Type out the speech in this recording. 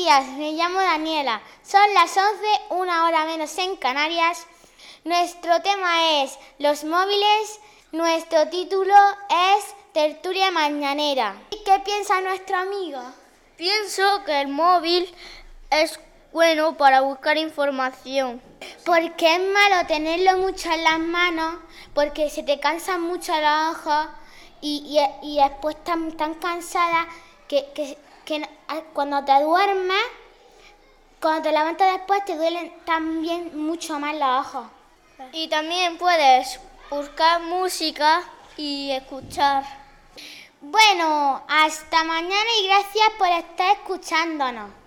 días, me llamo Daniela. Son las 11, una hora menos en Canarias. Nuestro tema es los móviles. Nuestro título es Tertulia Mañanera. ¿Y qué piensa nuestro amigo? Pienso que el móvil es bueno para buscar información. Porque es malo tenerlo mucho en las manos, porque se te cansan mucho los ojos y después tan cansada que cuando te duermes, cuando te levantas después te duelen también mucho más los ojos. Y también puedes buscar música y escuchar. Bueno, hasta mañana y gracias por estar escuchándonos.